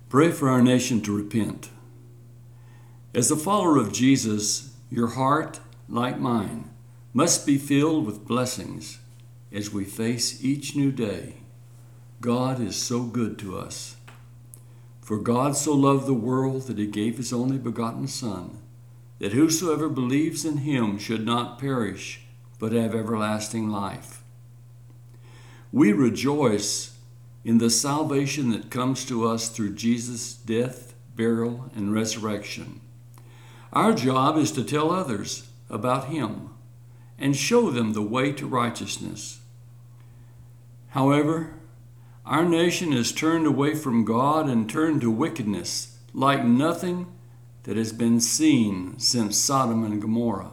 Pray for our nation to repent. As a follower of Jesus, your heart, like mine, must be filled with blessings as we face each new day. God is so good to us. For God so loved the world that he gave his only begotten Son, that whosoever believes in him should not perish, but have everlasting life. We rejoice in the salvation that comes to us through Jesus' death, burial, and resurrection. Our job is to tell others about him and show them the way to righteousness. However, our nation has turned away from God and turned to wickedness like nothing that has been seen since Sodom and Gomorrah.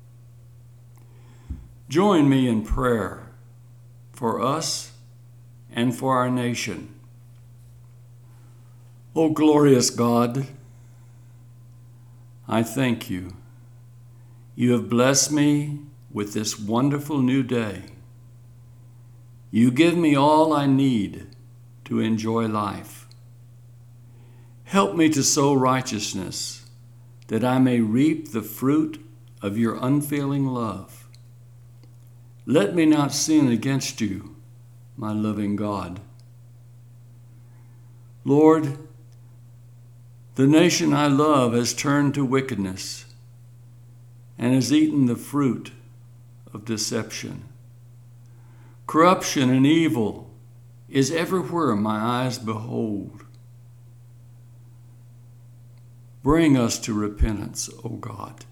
Join me in prayer for us and for our nation. O glorious God, I thank you. You have blessed me with this wonderful new day. You give me all I need to enjoy life. Help me to sow righteousness, that I may reap the fruit of your unfailing love. Let me not sin against you, my loving God. Lord, the nation I love has turned to wickedness and has eaten the fruit of deception. Corruption and evil is everywhere my eyes behold. Bring us to repentance, O God.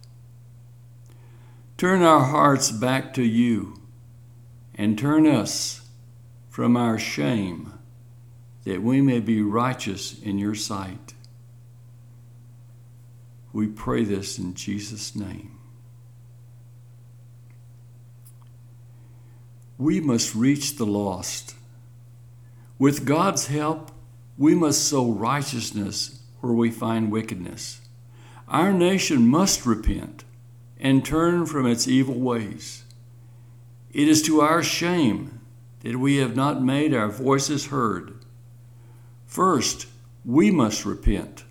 Turn our hearts back to you and turn us from our shame, that we may be righteous in your sight. We pray this in Jesus' name. We must reach the lost. With God's help, we must sow righteousness where we find wickedness. Our nation must repent and turn from its evil ways. It is to our shame that we have not made our voices heard. First, we must repent.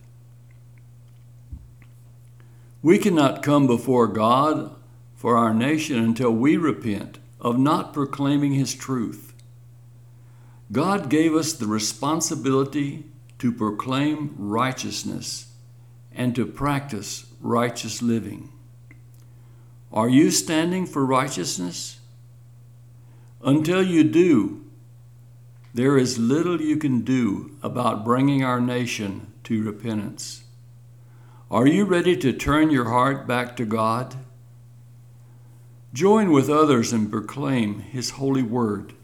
We cannot come before God for our nation until we repent of not proclaiming his truth. God gave us the responsibility to proclaim righteousness and to practice righteous living. Are you standing for righteousness? Until you do, there is little you can do about bringing our nation to repentance. Are you ready to turn your heart back to God? Join with others and proclaim his holy word.